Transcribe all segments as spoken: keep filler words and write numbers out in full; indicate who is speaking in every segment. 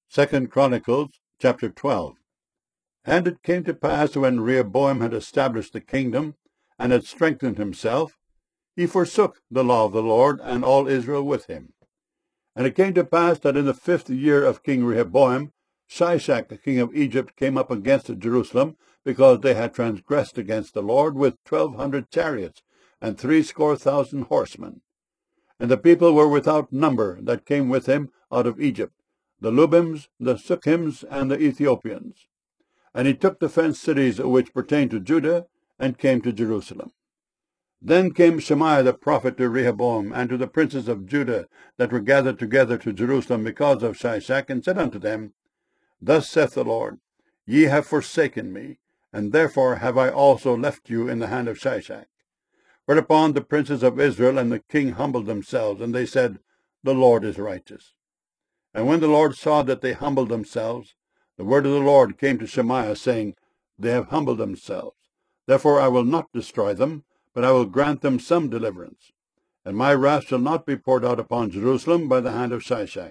Speaker 1: Second Chronicles chapter twelve. And it came to pass, when Rehoboam had established the kingdom, and had strengthened himself, he forsook the law of the Lord, and all Israel with him. And it came to pass that in the fifth year of King Rehoboam, Shishak the king of Egypt came up against Jerusalem, because they had transgressed against the Lord, with twelve hundred chariots, and threescore thousand horsemen. And the people were without number that came with him out of Egypt, the Lubims, the Sukkims, and the Ethiopians. And he took the fenced cities which pertained to Judah, and came to Jerusalem. Then came Shemaiah the prophet to Rehoboam, and to the princes of Judah that were gathered together to Jerusalem because of Shishak, and said unto them, Thus saith the Lord, Ye have forsaken me, and therefore have I also left you in the hand of Shishak. Whereupon the princes of Israel and the king humbled themselves, and they said, The Lord is righteous. And when the Lord saw that they humbled themselves, the word of the Lord came to Shemaiah, saying, They have humbled themselves. Therefore I will not destroy them, but I will grant them some deliverance. And my wrath shall not be poured out upon Jerusalem by the hand of Shishak.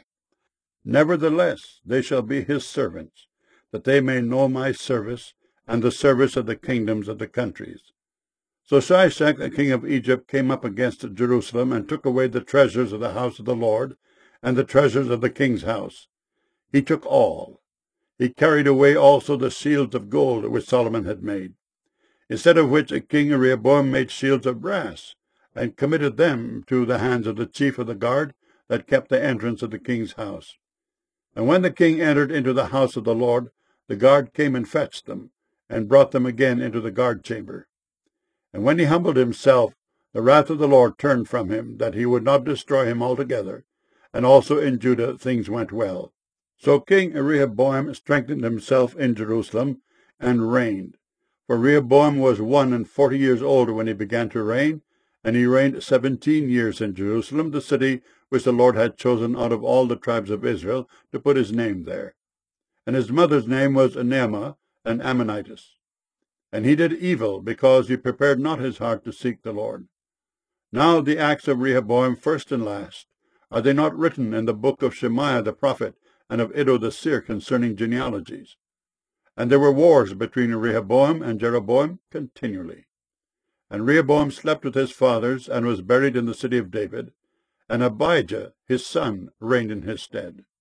Speaker 1: Nevertheless they shall be his servants, that they may know my service, and the service of the kingdoms of the countries. So Shishak the king of Egypt came up against Jerusalem, and took away the treasures of the house of the Lord, and the treasures of the king's house. He took all. He carried away also the shields of gold which Solomon had made. Instead of which King Rehoboam made shields of brass, and committed them to the hands of the chief of the guard that kept the entrance of the king's house. And when the king entered into the house of the Lord, the guard came and fetched them, and brought them again into the guard chamber. And when he humbled himself, the wrath of the Lord turned from him, that he would not destroy him altogether. And also in Judah things went well. So King Rehoboam strengthened himself in Jerusalem, and reigned. For Rehoboam was one and forty years old when he began to reign, and he reigned seventeen years in Jerusalem, the city which the Lord had chosen out of all the tribes of Israel to put his name there. And his mother's name was Naamah, an Ammonitess. And he did evil, because he prepared not his heart to seek the Lord. Now the acts of Rehoboam, first and last, are they not written in the book of Shemaiah the prophet, and of Iddo the seer concerning genealogies? And there were wars between Rehoboam and Jeroboam continually. And Rehoboam slept with his fathers, and was buried in the city of David, and Abijah his son reigned in his stead.